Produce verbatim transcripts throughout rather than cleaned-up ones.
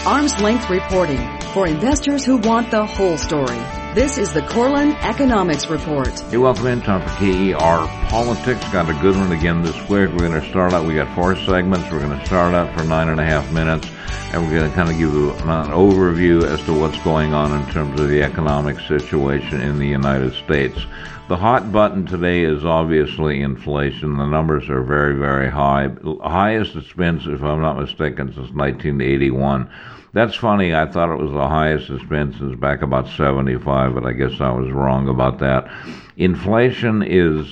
Arm's length reporting for investors who want the whole story. This is the Corlin Economics Report. Hey, welcome in. Time for K E R Politics. Got a good one again this week. We're going to start out. We got four segments. We're going to start out for nine and a half minutes, and we're going to kind of give you an overview as to what's going on in terms of the economic situation in the United States. The hot button today is obviously inflation. The numbers are very, very high. Highest it's been, if I'm not mistaken, since nineteen eighty-one. That's funny. I thought it was the highest it's been since back about seventy-five, but I guess I was wrong about that. Inflation is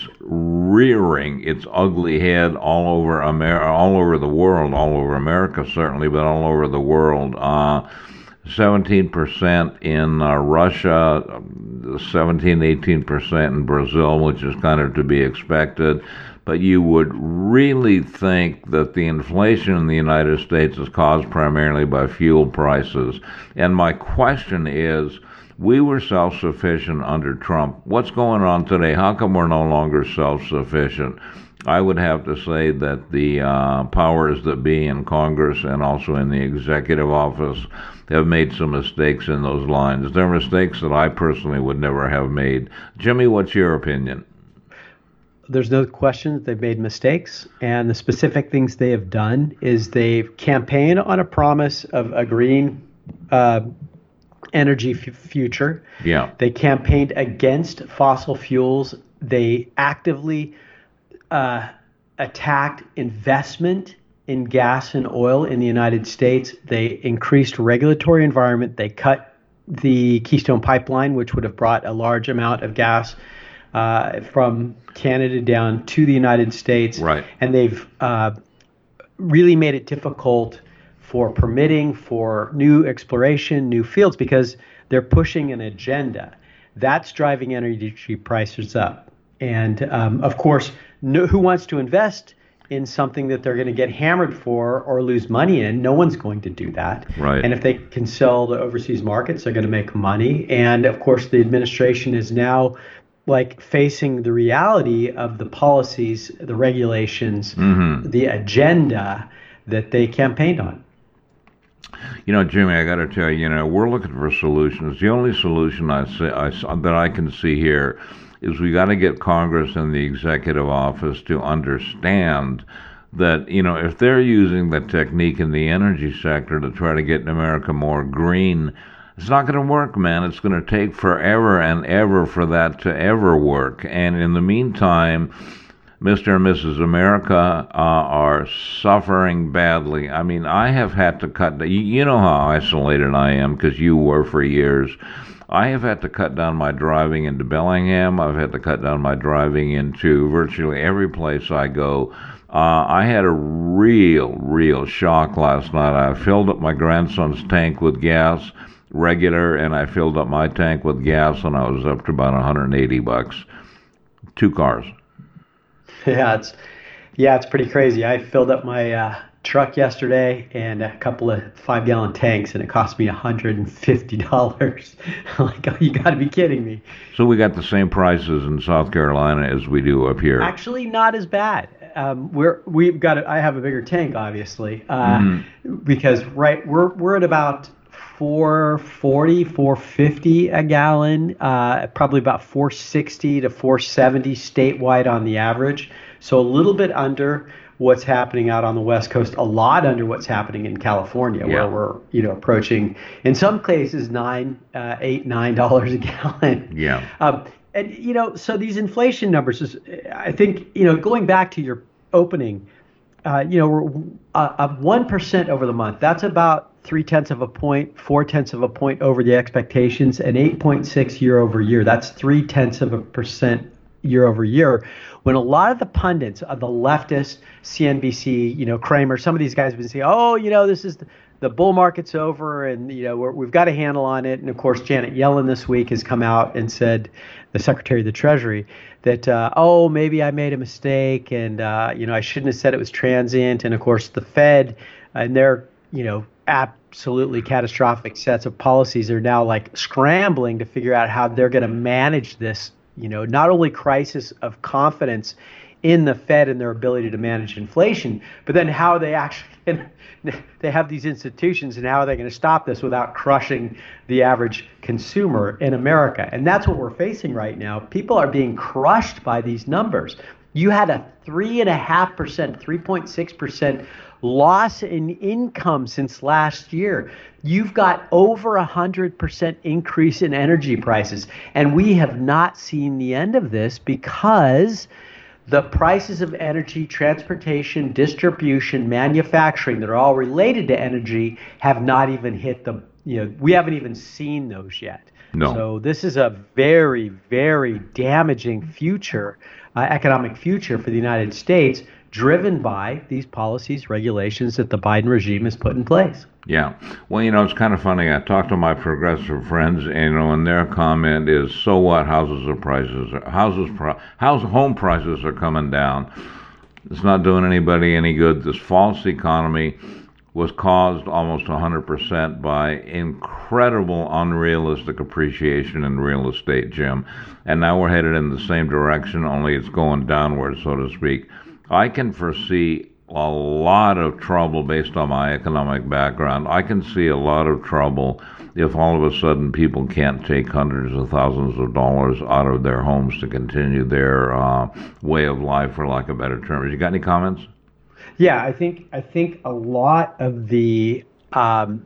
rearing its ugly head all over America, all over the world, all over America certainly, but all over the world. Uh, seventeen percent in uh, Russia, seventeen, eighteen percent in Brazil, which is kind of to be expected. But you would really think that the inflation in the United States is caused primarily by fuel prices. And my question is, we were self-sufficient under Trump. What's going on today? How come we're no longer self-sufficient? I would have to say that the uh, powers that be in Congress and also in the executive office have made some mistakes in those lines. They're mistakes that I personally would never have made. Jimmy, what's your opinion? There's no question that they've made mistakes, and the specific things they have done is they've campaigned on a promise of a green uh, energy f- future. Yeah. They campaigned against fossil fuels. They actively uh, attacked investment in gas and oil in the United States. They increased regulatory environment. They cut the Keystone Pipeline, which would have brought a large amount of gas uh, from Canada down to the United States. Right. And they've uh, really made it difficult for permitting, for new exploration, new fields, because they're pushing an agenda. That's driving energy prices up. And um, of course, no, who wants to invest in something that they're going to get hammered for or lose money in? No one's going to do that. Right. And if they can sell to overseas markets, they're going to make money. And of course, the administration is now like facing the reality of the policies, the regulations, mm-hmm. the agenda that they campaigned on. You know, Jimmy, I got to tell you, you know, we're looking for solutions. The only solution I see, I, that I can see here is we got to get Congress and the executive office to understand that, you know, if they're using the technique in the energy sector to try to get America more green, it's not going to work, man. It's going to take forever and ever for that to ever work. And in the meantime, Mister and Missus America uh, are suffering badly. I mean, I have had to cut, you, you know how isolated I am because you were for years. I have had to cut down my driving into Bellingham. I've had to cut down my driving into virtually every place I go. Uh, I had a real, real shock last night. I filled up my grandson's tank with gas, regular, and I filled up my tank with gas, and I was up to about one hundred eighty bucks. Two cars. Yeah, it's yeah, it's pretty crazy. I filled up my uh, truck yesterday and a couple of five-gallon tanks, and it cost me one hundred fifty dollars. I'm like, oh, you got to be kidding me. So we got the same prices in South Carolina as we do up here. Actually, not as bad. Um, we're we've got. A, I have a bigger tank, obviously, uh, mm-hmm. because right we're we're at about four forty, four fifty a gallon, uh, probably about four sixty to four seventy statewide on the average. So a little bit under what's happening out on the West Coast, a lot under what's happening in California, yeah. where we're, you know, approaching, in some cases, nine, uh, eight, nine dollars a gallon. Yeah. Um, and, you know, so these inflation numbers, is, I think, you know, going back to your opening, uh, you know, we're uh, one percent over the month. That's about three tenths of a point, four tenths of a point over the expectations, and eight point six year over year. That's three tenths of a percent year over year. When a lot of the pundits, uh, the leftist, C N B C, you know, Kramer, some of these guys have been saying, oh, you know, this is the, the bull market's over, and you know we're, we've got a handle on it. And of course, Janet Yellen this week has come out and said, the Secretary of the Treasury, that uh, oh, maybe I made a mistake, and uh, you know I shouldn't have said it was transient. And of course, the Fed and their you know absolutely catastrophic sets of policies are now like scrambling to figure out how they're going to manage this. You know, not only crisis of confidence in the Fed and their ability to manage inflation, but then how they actually can, they have these institutions, and how are they going to stop this without crushing the average consumer in America? And that's what we're facing right now. People are being crushed by these numbers. You had a three and a half percent, three point six percent loss in income since last year. You've got over a hundred percent increase in energy prices, and we have not seen the end of this because the prices of energy, transportation, distribution, manufacturing that are all related to energy have not even hit the, you know, we haven't even seen those yet. No. So this is a very, very damaging future, uh, economic future for the United States, driven by these policies, regulations that the Biden regime has put in place. Yeah. Well, you know, it's kind of funny. I talk to my progressive friends, and, you know, and their comment is, so what? Houses are prices, houses, house, home prices are coming down. It's not doing anybody any good. This false economy was caused almost one hundred percent by incredible, unrealistic appreciation in real estate, Jim. And now we're headed in the same direction, only it's going downward, so to speak. I can foresee a lot of trouble based on my economic background. I can see a lot of trouble if all of a sudden people can't take hundreds of thousands of dollars out of their homes to continue their uh, way of life, for lack of better terms. You got any comments? Yeah, I think I think a lot of the um,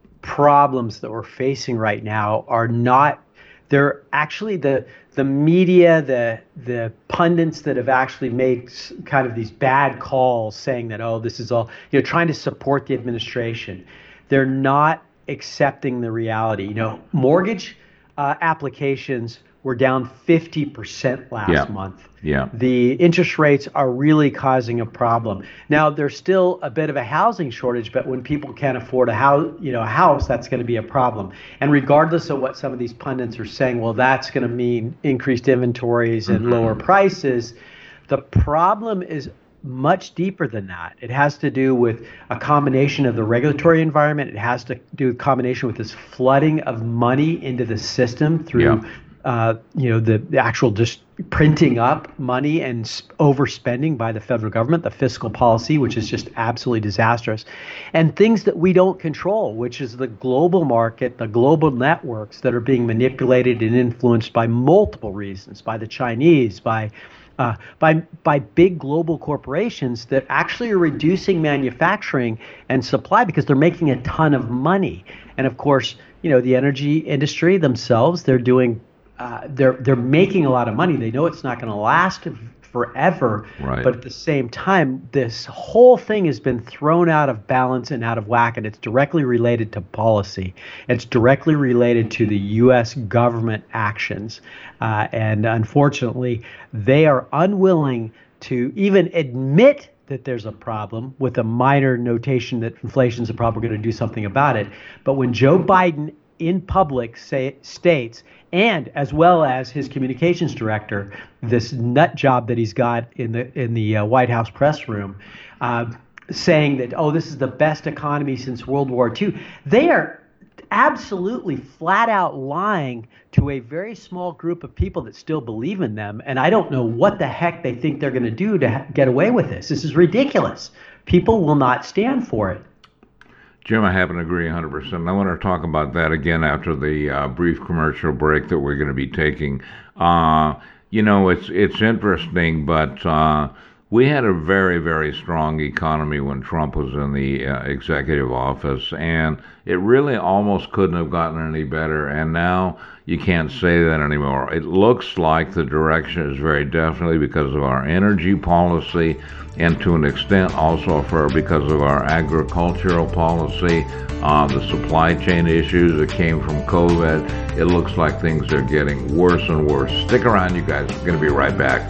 problems that we're facing right now are not. They're actually the the media, the the pundits that have actually made kind of these bad calls, saying that, oh, this is all, you know, trying to support the administration. They're not accepting the reality. You know, mortgage uh, applications were down fifty percent last yeah. month. Yeah. The interest rates are really causing a problem. Now, there's still a bit of a housing shortage, but when people can't afford a house, you know, a house, that's going to be a problem. And regardless of what some of these pundits are saying, well, that's going to mean increased inventories and mm-hmm. lower prices. The problem is much deeper than that. It has to do with a combination of the regulatory environment. It has to do with a combination with this flooding of money into the system through yeah. Uh, you know, the, the actual just printing up money and overspending by the federal government, the fiscal policy, which is just absolutely disastrous, and things that we don't control, which is the global market, the global networks that are being manipulated and influenced by multiple reasons, by the Chinese, by uh, by by big global corporations that actually are reducing manufacturing and supply because they're making a ton of money. And of course, you know, the energy industry themselves, they're doing Uh, they're they're making a lot of money. They know it's not going to last forever, right. But at the same time, this whole thing has been thrown out of balance and out of whack, and it's directly related to policy. It's directly related to the U S government actions, uh, and unfortunately, they are unwilling to even admit that there's a problem, with a minor notation that inflation's a problem, we're going to do something about it. But when Joe Biden in public say, states, and as well as his communications director, this nut job that he's got in the in the uh, White House press room, uh, saying that, oh, this is the best economy since World War Two. They are absolutely flat out lying to a very small group of people that still believe in them. And I don't know what the heck they think they're going to do to ha- get away with this. This is ridiculous. People will not stand for it. Jim, I happen to agree one hundred percent. I want to talk about that again after the uh, brief commercial break that we're going to be taking. Uh, you know, it's it's interesting, but uh, we had a very, very strong economy when Trump was in the uh, executive office, and it really almost couldn't have gotten any better. And now you can't say that anymore. It looks like the direction is very definitely because of our energy policy, and to an extent also for because of our agricultural policy, uh, the supply chain issues that came from COVID. It looks like things are getting worse and worse. Stick around, you guys. We're going to be right back.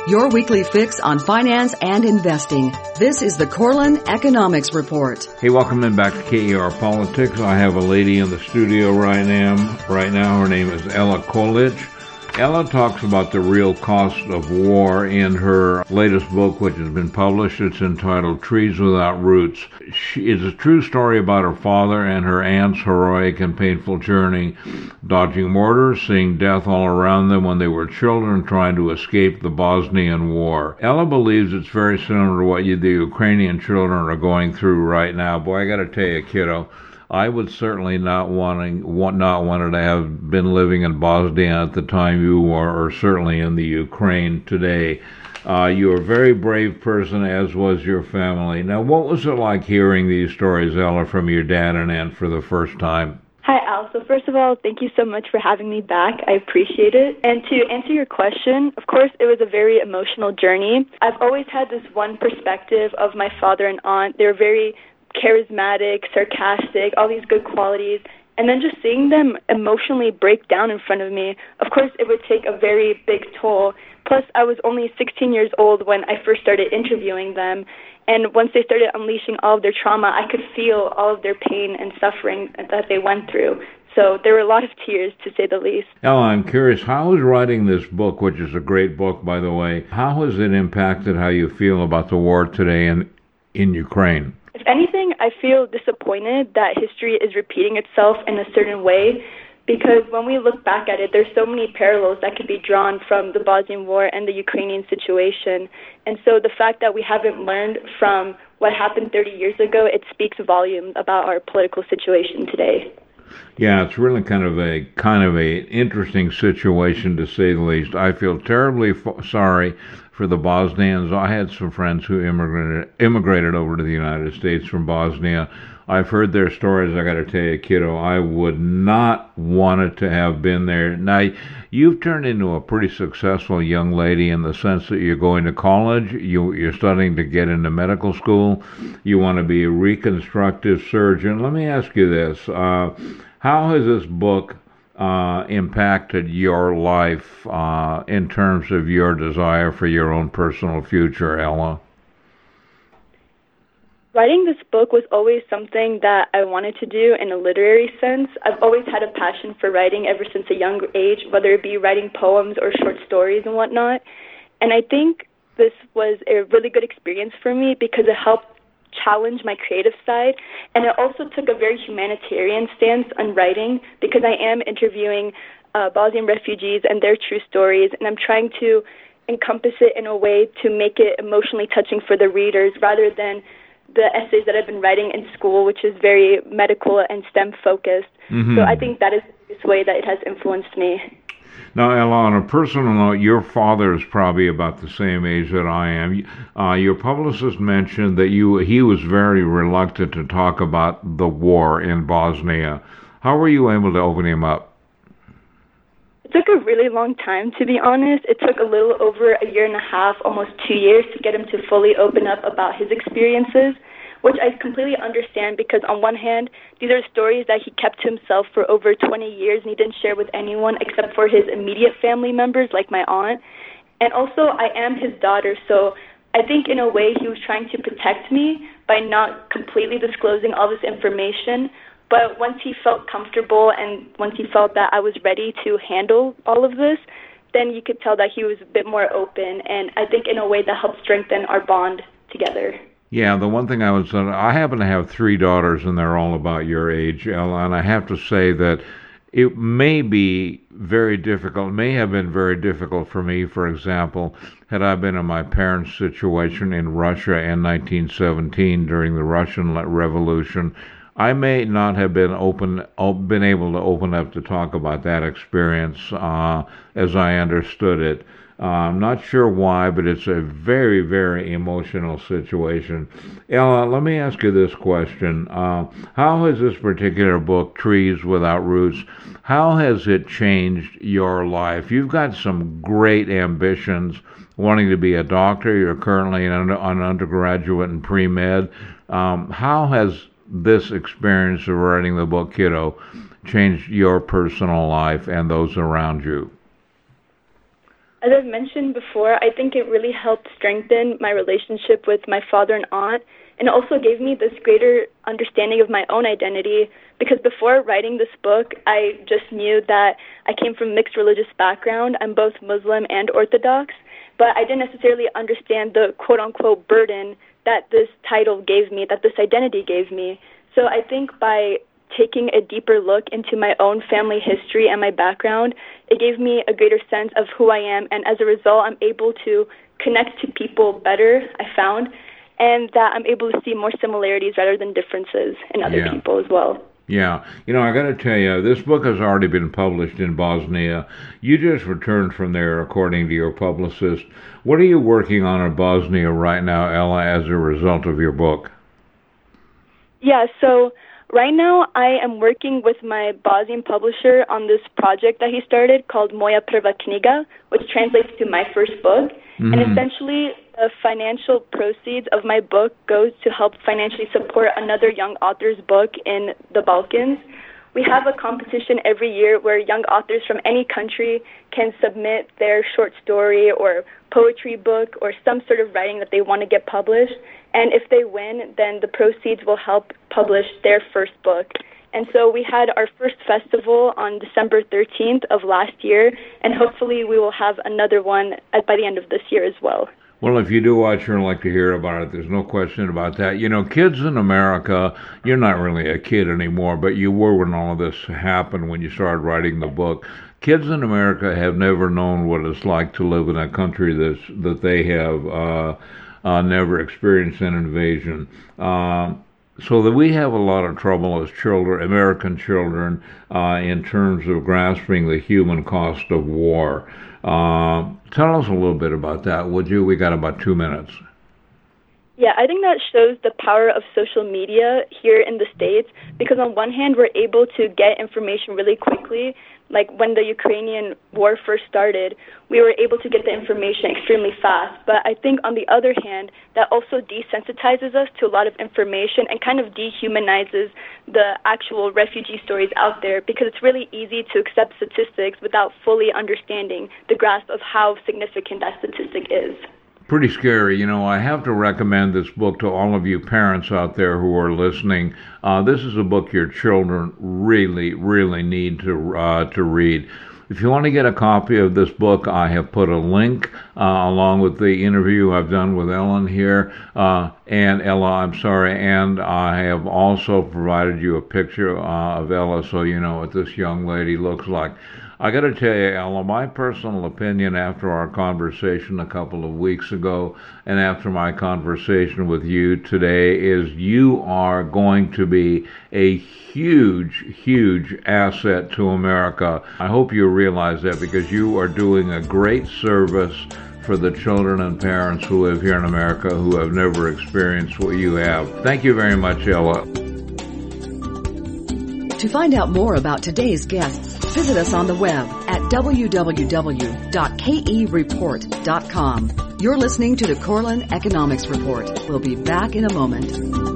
your weekly fix on finance and investing. This is the Corlin Economics Report. Hey, welcome in back to K E R Politics. I have a lady in the studio right now. Right now, her name is Ella Kolich. Ella talks about the real cost of war in her latest book, which has been published. It's entitled Trees Without Roots. She is a true story about her father and her aunt's heroic and painful journey, dodging mortars, seeing death all around them when they were children, trying to escape the Bosnian War. Ella believes it's very similar to what you, the Ukrainian children are going through right now. Boy, I got to tell you, kiddo, I would certainly not wanting want not wanted to have been living in Bosnia at the time you were, or certainly in the Ukraine today. Uh, you're a very brave person, as was your family. Now, what was it like hearing these stories, Ella, from your dad and aunt for the first time? Hi, Al. So first of all, thank you so much for having me back. I appreciate it. And to answer your question, of course, it was a very emotional journey. I've always had this one perspective of my father and aunt. They were very charismatic, sarcastic, all these good qualities, and then just seeing them emotionally break down in front of me, of course, it would take a very big toll. Plus, I was only sixteen years old when I first started interviewing them, and once they started unleashing all of their trauma, I could feel all of their pain and suffering that they went through. So there were a lot of tears, to say the least. Ella, I'm curious, how is writing this book, which is a great book, by the way, how has it impacted how you feel about the war today in, in Ukraine? If anything, I feel disappointed that history is repeating itself in a certain way, because when we look back at it, there's so many parallels that could be drawn from the Bosnian War and the Ukrainian situation. And so the fact that we haven't learned from what happened thirty years ago, it speaks volumes about our political situation today. Yeah, it's really kind of a kind of a interesting situation, to say the least. I feel terribly fo- sorry for the Bosnians. I had some friends who immigrated immigrated over to the United States from Bosnia. I've heard their stories. I got to tell you, kiddo, I would not want it to have been there. Now, you've turned into a pretty successful young lady in the sense that you're going to college, you, you're studying to get into medical school, you want to be a reconstructive surgeon. Let me ask you this. Uh, how has this book uh, impacted your life uh, in terms of your desire for your own personal future, Ella? Writing this book was always something that I wanted to do in a literary sense. I've always had a passion for writing ever since a young age, whether it be writing poems or short stories and whatnot. And I think this was a really good experience for me because it helped challenge my creative side, and it also took a very humanitarian stance on writing because I am interviewing uh, Bosnian refugees and their true stories, and I'm trying to encompass it in a way to make it emotionally touching for the readers rather than the essays that I've been writing in school, which is very medical and STEM focused. Mm-hmm. So I think that is the way that it has influenced me. Now, Ella, on a personal note, your father is probably about the same age that I am. Uh, your publicist mentioned that you he was very reluctant to talk about the war in Bosnia. How were you able to open him up? It took a really long time, to be honest. It took a little over a year and a half, almost two years, to get him to fully open up about his experiences, which I completely understand because on one hand, these are stories that he kept to himself for over twenty years and he didn't share with anyone except for his immediate family members like my aunt. And also, I am his daughter, so I think in a way he was trying to protect me by not completely disclosing all this information. But once he felt comfortable and once he felt that I was ready to handle all of this, then you could tell that he was a bit more open. And I think in a way that helped strengthen our bond together. Yeah, the one thing I would say, I happen to have three daughters, and they're all about your age, Ella, and I have to say that it may be very difficult, may have been very difficult for me, for example, had I been in my parents' situation in Russia in nineteen seventeen during the Russian Revolution. I may not have been open, been able to open up to talk about that experience uh, as I understood it. Uh, I'm not sure why, but it's a very, very emotional situation. Ella, let me ask you this question. Uh, how has this particular book, Trees Without Roots, how has it changed your life? You've got some great ambitions, wanting to be a doctor. You're currently an, under, an undergraduate in pre-med. Um, how has this experience of writing the book, kiddo, changed your personal life and those around you? As I've mentioned before, I think it really helped strengthen my relationship with my father and aunt, and it also gave me this greater understanding of my own identity, because before writing this book, I just knew that I came from a mixed religious background. I'm both Muslim and Orthodox, but I didn't necessarily understand the quote-unquote burden that this title gave me, that this identity gave me. So I think by taking a deeper look into my own family history and my background, it gave me a greater sense of who I am, and as a result, I'm able to connect to people better, I found, and that I'm able to see more similarities rather than differences in other Yeah. people as well. Yeah, you know, I got to tell you, this book has already been published in Bosnia. You just returned from there, according to your publicist. What are you working on in Bosnia right now, Ella, as a result of your book? Yeah, so right now I am working with my Bosnian publisher on this project that he started called Moja Prva knjiga, which translates to my first book. Mm-hmm. And essentially, the financial proceeds of my book goes to help financially support another young author's book in the Balkans. We have a competition every year where young authors from any country can submit their short story or poetry book or some sort of writing that they want to get published. And if they win, then the proceeds will help publish their first book. And so we had our first festival on December thirteenth of last year, and hopefully we will have another one at, by the end of this year as well. Well, if you do watch her and like to hear about it, there's no question about that. You know, kids in America, you're not really a kid anymore, but you were when all of this happened, when you started writing the book. Kids in America have never known what it's like to live in a country that's, that they have uh, uh, never experienced an invasion. Uh, so that we have a lot of trouble as children, American children, uh, in terms of grasping the human cost of war. Uh, tell us a little bit about that, would you? We got about two minutes. Yeah, I think that shows the power of social media here in the States, because on one hand, we're able to get information really quickly. Like when the Ukrainian war first started, we were able to get the information extremely fast. But I think on the other hand, that also desensitizes us to a lot of information and kind of dehumanizes the actual refugee stories out there, because it's really easy to accept statistics without fully understanding the grasp of how significant that statistic is. Pretty scary. You know, I have to recommend this book to all of you parents out there who are listening. Uh, this is a book your children really, really need to uh, to read. If you want to get a copy of this book, I have put a link uh, along with the interview I've done with Ellen here, uh, and Ella, I'm sorry, and I have also provided you a picture uh, of Ella so you know what this young lady looks like. I got to tell you, Ella, my personal opinion after our conversation a couple of weeks ago and after my conversation with you today is you are going to be a huge, huge asset to America. I hope you realize that, because you are doing a great service for the children and parents who live here in America who have never experienced what you have. Thank you very much, Ella. To find out more about today's guests, visit us on the web at w w w dot k e report dot com. You're listening to the Corlin Economics Report. We'll be back in a moment.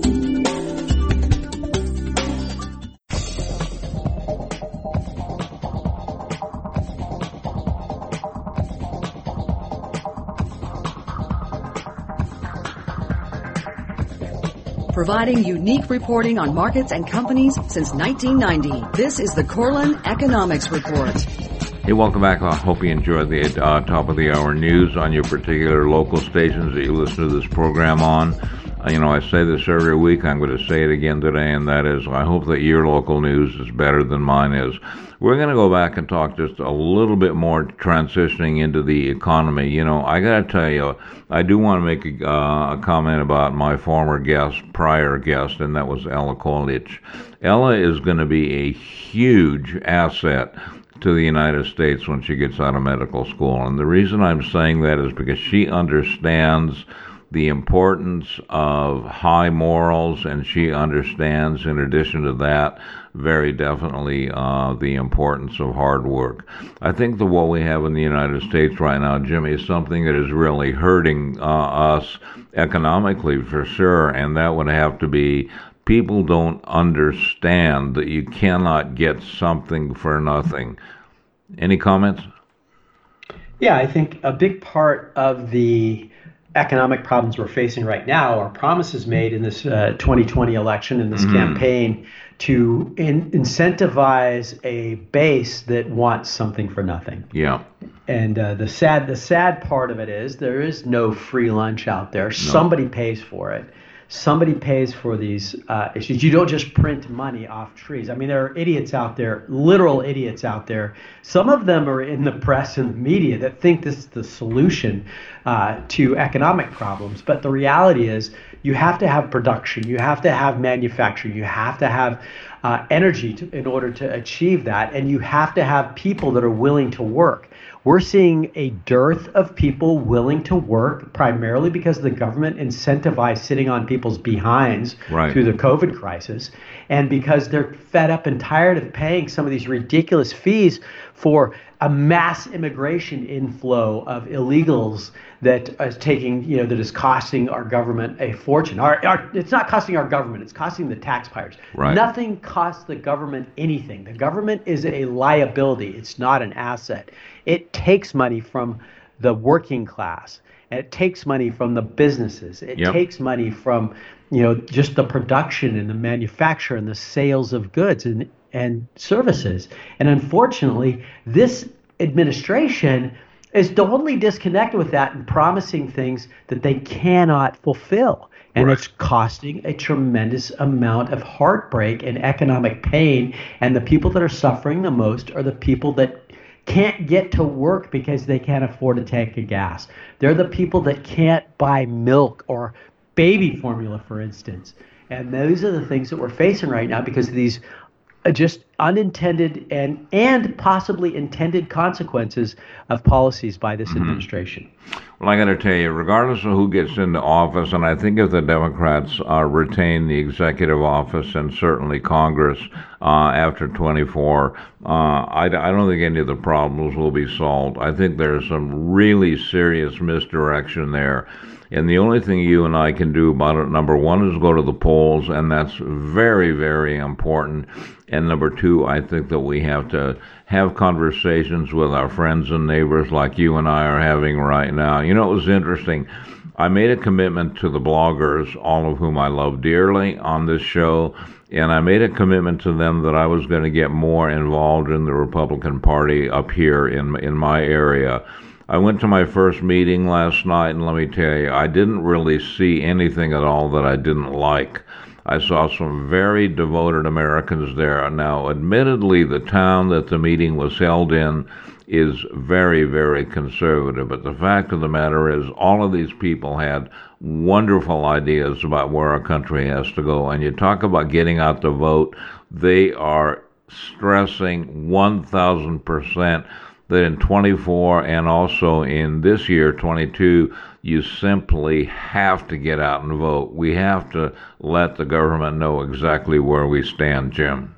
Providing unique reporting on markets and companies since nineteen ninety. This is the Corlin Economics Report. Hey, welcome back. I hope you enjoyed the uh, top of the hour news on your particular local stations that you listen to this program on. Uh, you know, I say this every week. I'm going to say it again today, and that is, I hope that your local news is better than mine is. We're going to go back and talk just a little bit more transitioning into the economy. You know, I got to tell you, I do want to make a, uh, a comment about my former guest, prior guest, and that was Ella Kolic. Ella is going to be a huge asset to the United States when she gets out of medical school. And the reason I'm saying that is because she understands the importance of high morals, and she understands, in addition to that, very definitely uh, the importance of hard work. I think that what we have in the United States right now, Jimmy, is something that is really hurting uh, us economically for sure, and that would have to be people don't understand that you cannot get something for nothing. Any comments? Yeah, I think a big part of the economic problems we're facing right now are promises made in this uh, twenty twenty election, in this mm-hmm. campaign, to in- incentivize a base that wants something for nothing. Yeah. And uh, the sad the sad part of it is there is no free lunch out there. No. Somebody pays for it. Somebody pays for these uh, issues. You don't just print money off trees. I mean, there are idiots out there, literal idiots out there. Some of them are in the press and the media that think this is the solution uh, to economic problems. But the reality is you have to have production. You have to have manufacturing. You have to have uh, energy to, in order to achieve that. And you have to have people that are willing to work. We're seeing a dearth of people willing to work, primarily because the government incentivized sitting on people's behinds right. through the COVID crisis, and because they're fed up and tired of paying some of these ridiculous fees for a mass immigration inflow of illegals that is taking, you know, that is costing our government a fortune. Our, our, it's not costing our government, it's costing the taxpayers. Right. Nothing costs the government anything. The government is a liability, it's not an asset. It takes money from the working class, and it takes money from the businesses. It yep. takes money from, you know, just the production and the manufacture and the sales of goods and, and services. And unfortunately, this administration is totally disconnected with that and promising things that they cannot fulfill. And right. it's costing a tremendous amount of heartbreak and economic pain. And the people that are suffering the most are the people that can't get to work because they can't afford to tank a gas. They're the people that can't buy milk or baby formula, for instance. And those are the things that we're facing right now because of these uh, just unintended and and possibly intended consequences of policies by this mm-hmm. administration. Well, I got to tell you, regardless of who gets into office, and I think if the Democrats uh, retain the executive office and certainly Congress uh, after twenty-four, uh, I, I don't think any of the problems will be solved. I think there's some really serious misdirection there. And the only thing you and I can do about it, number one, is go to the polls, and that's very, very important. And number two, I think that we have to have conversations with our friends and neighbors like you and I are having right now. You know, it was interesting. I made a commitment to the bloggers, all of whom I love dearly, on this show, and I made a commitment to them that I was going to get more involved in the Republican Party up here in in my area. I went to my first meeting last night, and let me tell you, I didn't really see anything at all that I didn't like. I saw some very devoted Americans there. Now, admittedly, the town that the meeting was held in is very, very conservative. But the fact of the matter is, all of these people had wonderful ideas about where our country has to go. And you talk about getting out the vote, they are stressing one thousand percent that in twenty-four and also in this year, twenty-two, you simply have to get out and vote. We have to let the government know exactly where we stand, Jim.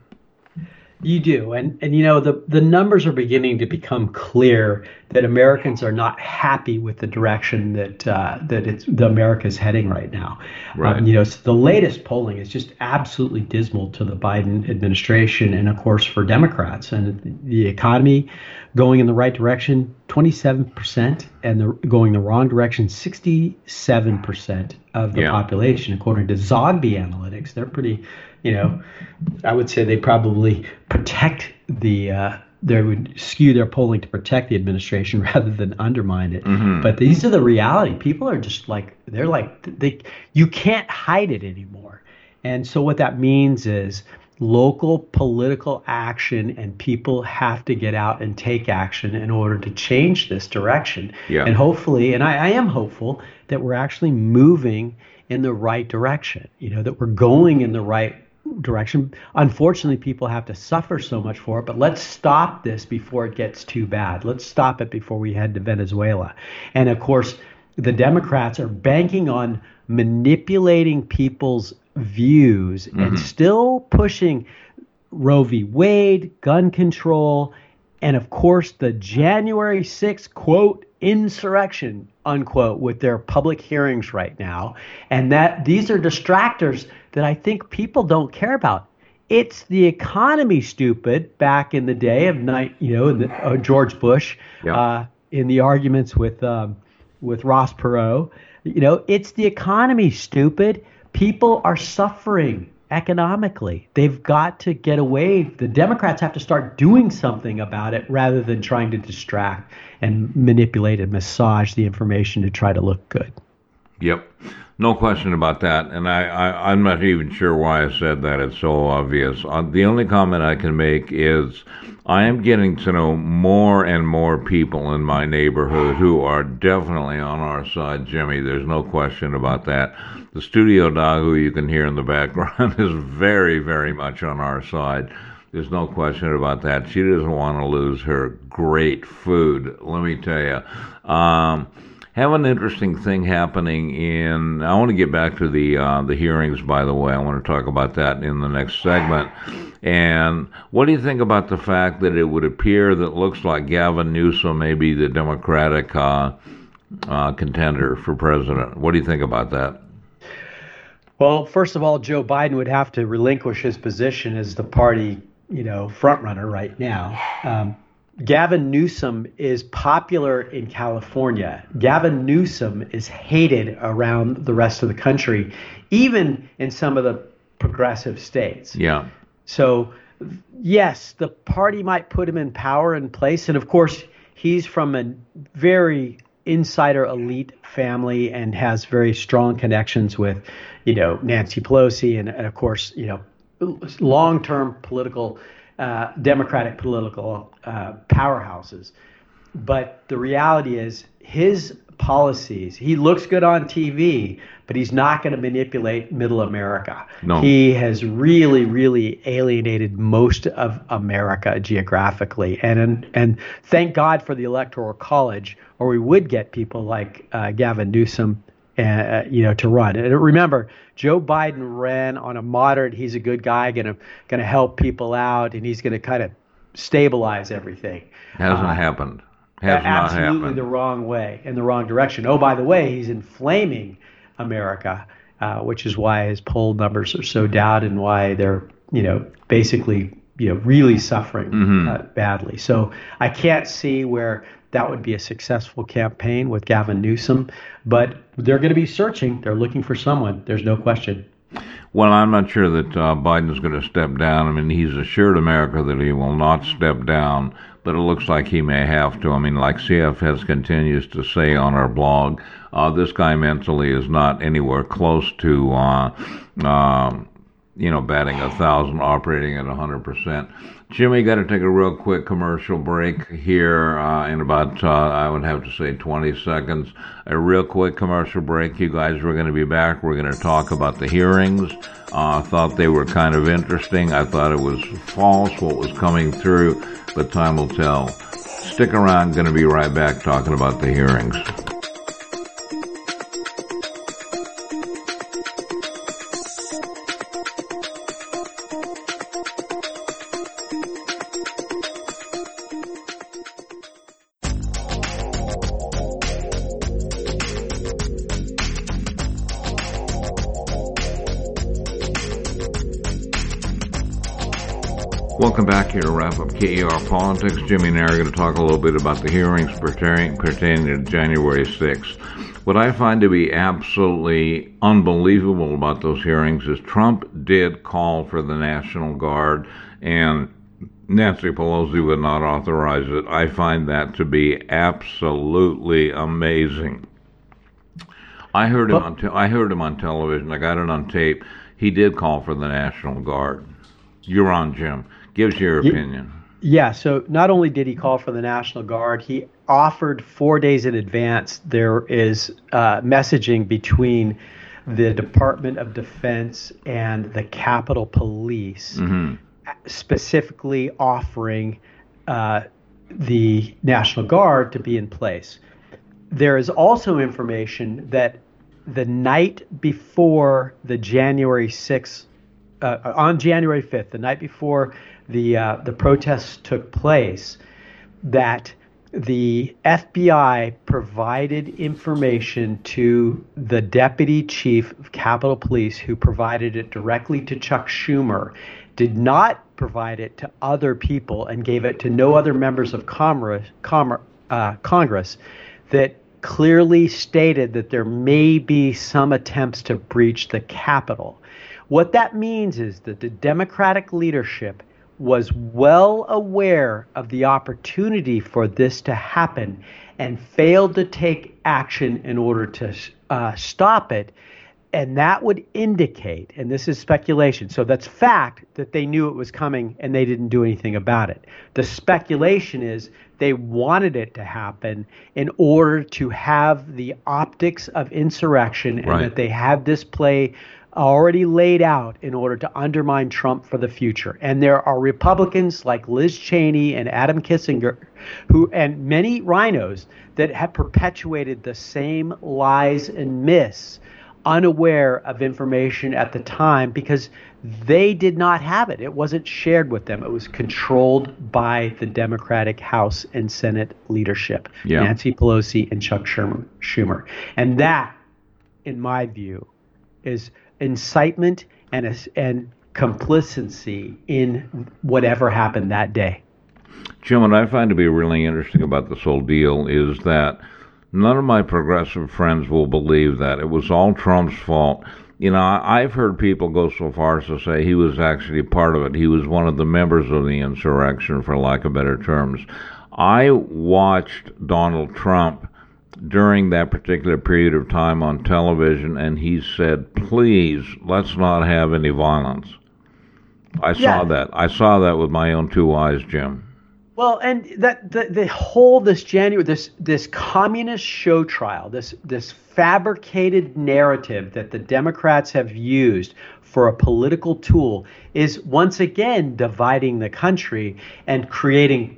You do. And, and you know, the, the numbers are beginning to become clear that Americans are not happy with the direction that uh, that it's, the America is heading right now. Right. Um, you know, so the latest polling is just absolutely dismal to the Biden administration and, of course, for Democrats. And the economy going in the right direction, twenty-seven percent, and the, going the wrong direction, sixty-seven percent of the yeah. population, according to Zogby Analytics. They're pretty, you know, I would say they probably protect the, uh, they would skew their polling to protect the administration rather than undermine it. Mm-hmm. But these are the reality. People are just like, they're like, they, you can't hide it anymore. And so what that means is local political action, and people have to get out and take action in order to change this direction. Yeah. And hopefully, and I, I am hopeful that we're actually moving in the right direction, you know, that we're going in the right direction. Unfortunately, people have to suffer so much for it, but let's stop this before it gets too bad. Let's stop it before we head to Venezuela. And of course, the Democrats are banking on manipulating people's views mm-hmm. and still pushing Roe v. Wade, gun control, and of course the January sixth, quote, insurrection, unquote, with their public hearings right now. And that these are distractors that I think people don't care about. It's the economy, stupid, back in the day of night, you know, the, uh, George Bush. Yeah. Uh, in the arguments with um, with Ross Perot. You know, it's the economy, stupid. People are suffering economically. They've got to get away. The Democrats have to start doing something about it rather than trying to distract and manipulate and massage the information to try to look good. Yep. No question about that. And I, I, I'm not even sure why I said that. It's so obvious. Uh, the only comment I can make is I am getting to know more and more people in my neighborhood who are definitely on our side, Jimmy. There's no question about that. The studio dog, who you can hear in the background, is very, very much on our side. There's no question about that. She doesn't want to lose her great food, let me tell you. Um, have an interesting thing happening in, I want to get back to the uh, the hearings, by the way. I want to talk about that in the next segment. And what do you think about the fact that it would appear that it looks like Gavin Newsom may be the Democratic uh, uh, contender for president? What do you think about that? Well, first of all, Joe Biden would have to relinquish his position as the party, you know, front runner right now. Um, Gavin Newsom is popular in California. Gavin Newsom is hated around the rest of the country, even in some of the progressive states. Yeah. So, yes, the party might put him in power and place. And of course, he's from a very insider elite family and has very strong connections with, you know, Nancy Pelosi and, and of course, you know, long-term political Uh, Democratic political uh, powerhouses. But the reality is his policies, he looks good on T V, but he's not going to manipulate middle America. No. He has really, really alienated most of America geographically. And, and, and thank God for the Electoral College, or we would get people like uh, Gavin Newsom Uh, you know, to run. And remember, Joe Biden ran on a moderate, he's a good guy, gonna gonna help people out, and he's gonna kind of stabilize everything. Hasn't uh, happened. Has not absolutely happened. The wrong way, in the wrong direction. Oh, by the way, he's inflaming America, uh, which is why his poll numbers are so down and why they're, you know, basically, you know, really suffering mm-hmm. uh, badly. So I can't see where that would be a successful campaign with Gavin Newsom, but they're going to be searching. They're looking for someone. There's no question. Well, I'm not sure that uh, Biden's going to step down. I mean, he's assured America that he will not step down, but it looks like he may have to. I mean, like C F S continues to say on our blog, uh, this guy mentally is not anywhere close to, uh, um, you know, batting a thousand, operating at one hundred percent. Jimmy, got to take a real quick commercial break here uh, in about, uh, I would have to say, twenty seconds. A real quick commercial break. You guys, we're going to be back. We're going to talk about the hearings. I uh, thought they were kind of interesting. I thought it was false what was coming through, but time will tell. Stick around. Going to be right back talking about the hearings. Welcome back here to wrap up K E R Politics. Jimmy and I are going to talk a little bit about the hearings pertaining, pertaining to January sixth. What I find to be absolutely unbelievable about those hearings is Trump did call for the National Guard, and Nancy Pelosi would not authorize it. I find that to be absolutely amazing. I heard him on te- I heard him on television. I got it on tape. He did call for the National Guard. You're on, Jim. Give us your opinion. Yeah, so not only did he call for the National Guard, he offered four days in advance. There is uh, messaging between the Department of Defense and the Capitol Police, mm-hmm. specifically offering uh, the National Guard to be in place. There is also information that the night before the January sixth, uh, on January fifth, the night before the uh, the protests took place, that the F B I provided information to the deputy chief of Capitol Police, who provided it directly to Chuck Schumer, did not provide it to other people, and gave it to no other members of Congress, uh, Congress that clearly stated that there may be some attempts to breach the Capitol. What that means is that the Democratic leadership was well aware of the opportunity for this to happen and failed to take action in order to uh, stop it. And that would indicate, and this is speculation, so that's fact, that they knew it was coming and they didn't do anything about it. The speculation is they wanted it to happen in order to have the optics of insurrection, and right. that they had this play already laid out in order to undermine Trump for the future. And there are Republicans like Liz Cheney and Adam Kinzinger, who, and many rhinos that have perpetuated the same lies and myths, unaware of information at the time because they did not have it. It wasn't shared with them. It was controlled by the Democratic House and Senate leadership, yeah. Nancy Pelosi and Chuck Schumer. And that, in my view, is incitement and and complicity in whatever happened that day. Jim, what I find to be really interesting about this whole deal is that none of my progressive friends will believe that it was all Trump's fault. You know, I've heard people go so far as to say he was actually part of it. He was one of the members of the insurrection, for lack of better terms. I watched Donald Trump during that particular period of time on television, and he said, please, let's not have any violence. I saw yeah. that. I saw that with my own two eyes, Jim. Well, and that the, the whole this January this this communist show trial, this this fabricated narrative that the Democrats have used for a political tool is once again dividing the country and creating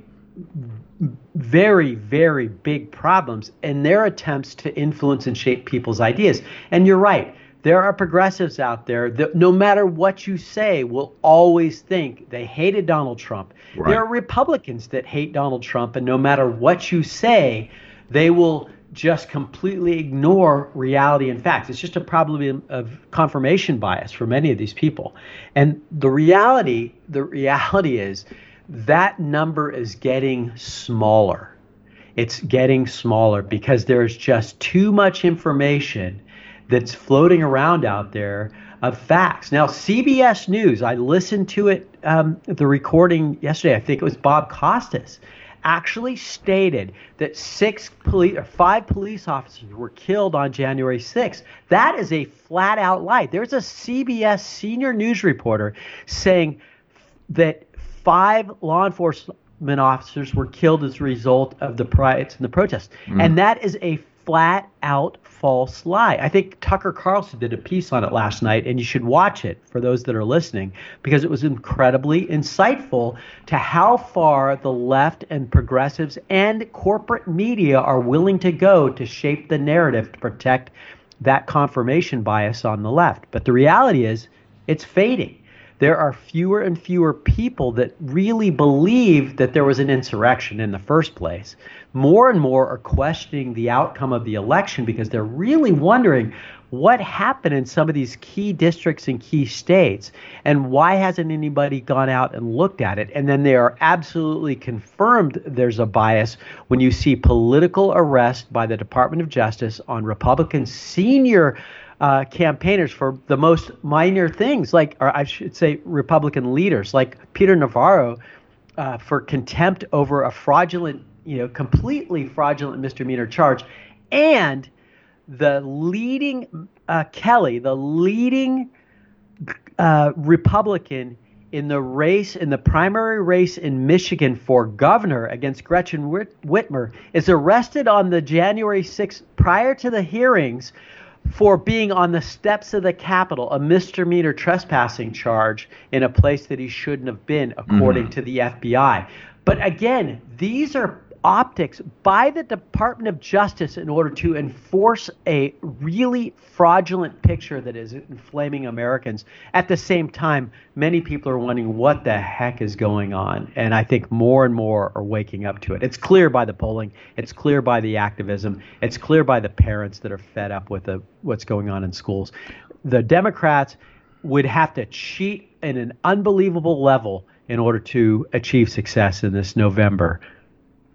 very, very big problems in their attempts to influence and shape people's ideas. And you're right. There are progressives out there that no matter what you say will always think they hated Donald Trump. Right. There are Republicans that hate Donald Trump, and no matter what you say, they will just completely ignore reality and facts. It's just a problem of confirmation bias for many of these people. And the reality, the reality is that number is getting smaller. It's getting smaller because there's just too much information that's floating around out there of facts. Now, C B S News, I listened to it, um, the recording yesterday, I think it was Bob Costas, actually stated that six police or five police officers were killed on January sixth. That is a flat out lie. There's a C B S senior news reporter saying that five law enforcement officers were killed as a result of the riots and the protests. Mm. And that is a flat out false lie. I think Tucker Carlson did a piece on it last night, and you should watch it for those that are listening, because it was incredibly insightful to how far the left and progressives and corporate media are willing to go to shape the narrative to protect that confirmation bias on the left. But the reality is it's fading. There are fewer and fewer people that really believe that there was an insurrection in the first place. More and more are questioning the outcome of the election because they're really wondering what happened in some of these key districts and key states, and why hasn't anybody gone out and looked at it? And then they are absolutely confirmed there's a bias when you see political arrest by the Department of Justice on Republican senior Uh, campaigners for the most minor things, like, or I should say Republican leaders, like Peter Navarro, uh, for contempt over a fraudulent, you know, completely fraudulent misdemeanor charge, and the leading, uh, Kelly, the leading uh, Republican in the race, in the primary race in Michigan for governor against Gretchen Whitmer, is arrested on the January sixth prior to the hearings for being on the steps of the Capitol, a misdemeanor trespassing charge in a place that he shouldn't have been, according mm-hmm. to the F B I. But again, these are optics by the Department of Justice in order to enforce a really fraudulent picture that is inflaming Americans. At the same time, many people are wondering what the heck is going on. And I think more and more are waking up to it. It's clear by the polling. It's clear by the activism. It's clear by the parents that are fed up with the, what's going on in schools. The Democrats would have to cheat in an unbelievable level in order to achieve success in this November.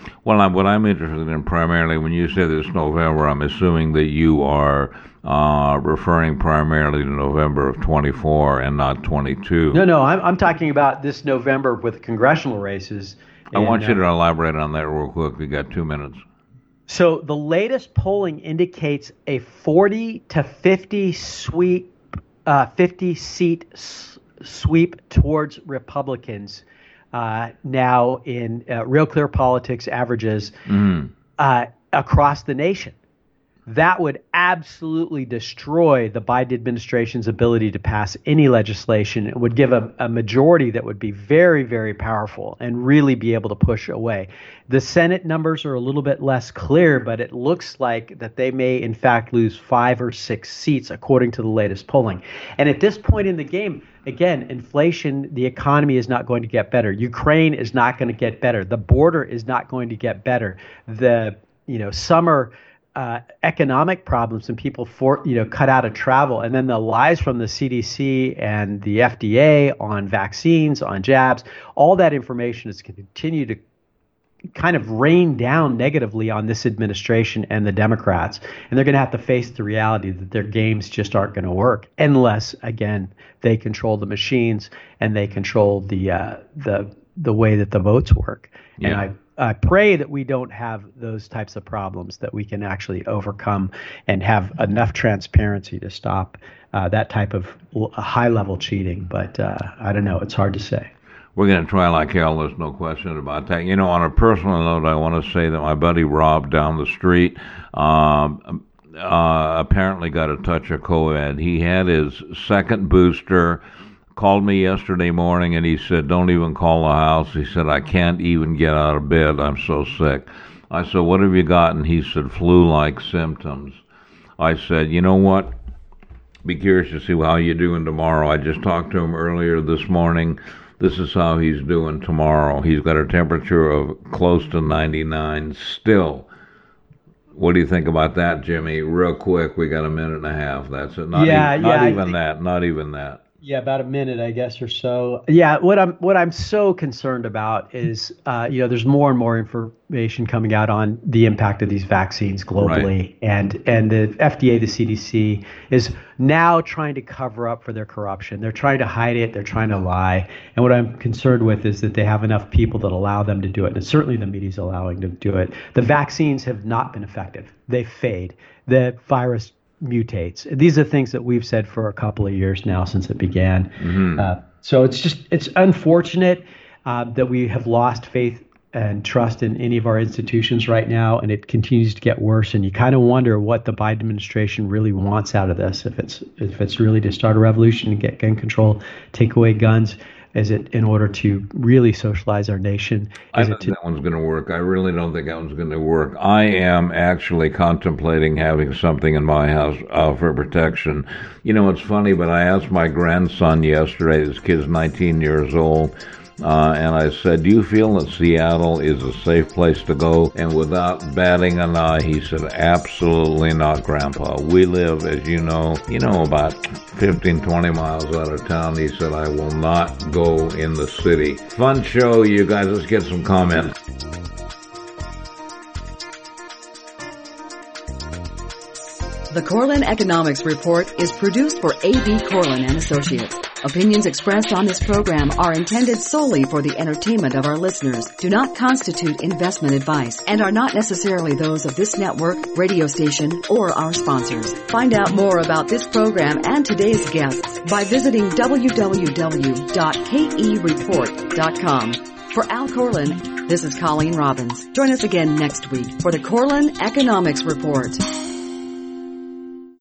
Well, I'm, what I'm interested in primarily, when you say this November, I'm assuming that you are uh, referring primarily to November of twenty-four and not twenty-two. No, no, I'm, I'm talking about this November with congressional races. I and, want you uh, to elaborate on that real quick. We got two minutes. So the latest polling indicates a forty to fifty sweep, uh, fifty seat s- sweep towards Republicans. Uh, now in uh, Real Clear Politics averages mm. uh, across the nation. That would absolutely destroy the Biden administration's ability to pass any legislation. It would give a, a majority that would be very, very powerful and really be able to push away. The Senate numbers are a little bit less clear, but it looks like that they may, in fact, lose five or six seats, according to the latest polling. And at this point in the game, again, inflation, the economy is not going to get better. Ukraine is not going to get better. The border is not going to get better. The, you know, summer uh, economic problems and people for, you know, cut out of travel. And then the lies from the C D C and the F D A on vaccines, on jabs, all that information is going to continue to kind of rain down negatively on this administration and the Democrats. And they're going to have to face the reality that their games just aren't going to work unless, again, they control the machines and they control the uh, the the way that the votes work. Yeah. And I, I pray that we don't have those types of problems, that we can actually overcome and have enough transparency to stop uh, that type of high-level cheating. But uh, I don't know. It's hard to say. We're going to try like hell, there's no question about that. You know, on a personal note, I want to say that my buddy Rob down the street um, uh, apparently got a touch of COVID. He had his second booster, called me yesterday morning, and he said, don't even call the house. He said, I can't even get out of bed. I'm so sick. I said, what have you got? And he said, flu-like symptoms. I said, you know what? Be curious to see how you're doing tomorrow. I just talked to him earlier this morning. This is how he's doing tomorrow. He's got a temperature of close to ninety-nine still. What do you think about that, Jimmy? Real quick, we got a minute and a half. That's it. Not yeah, even, yeah, not even think, that. Not even that. Yeah, about a minute, I guess, or so. Yeah, what I'm what I'm so concerned about is, uh, you know, there's more and more information coming out on the impact of these vaccines globally, right. and and the F D A, the C D C, is now trying to cover up for their corruption. They're trying to hide it. They're trying to lie. And what I'm concerned with is that they have enough people that allow them to do it, and certainly the media is allowing them to do it. The vaccines have not been effective. They fade. The virus mutates. These are things that we've said for a couple of years now since it began. Mm-hmm. Uh, so it's just, it's unfortunate uh, that we have lost faith and trust in any of our institutions right now, and it continues to get worse. And you kind of wonder what the Biden administration really wants out of this. If it's if it's really to start a revolution and get gun control, take away guns. Is it in order to really socialize our nation? Is I don't it to- think that one's going to work. I really don't think that one's going to work. I am actually contemplating having something in my house uh, for protection. You know, it's funny, but I asked my grandson yesterday, this kid's nineteen years old, uh, and I said, do you feel that Seattle is a safe place to go? And without batting an eye, he said, absolutely not, Grandpa. We live, as you know, you know, about fifteen, twenty miles out of town. He said, I will not go in the city. Fun show, you guys. Let's get some comments. The Corlin Economics Report is produced for A B. Corlin and Associates. Opinions expressed on this program are intended solely for the entertainment of our listeners, do not constitute investment advice, and are not necessarily those of this network, radio station, or our sponsors. Find out more about this program and today's guests by visiting w w w dot k e report dot com. For Al Corlin, this is Colleen Robbins. Join us again next week for the Corlin Economics Report.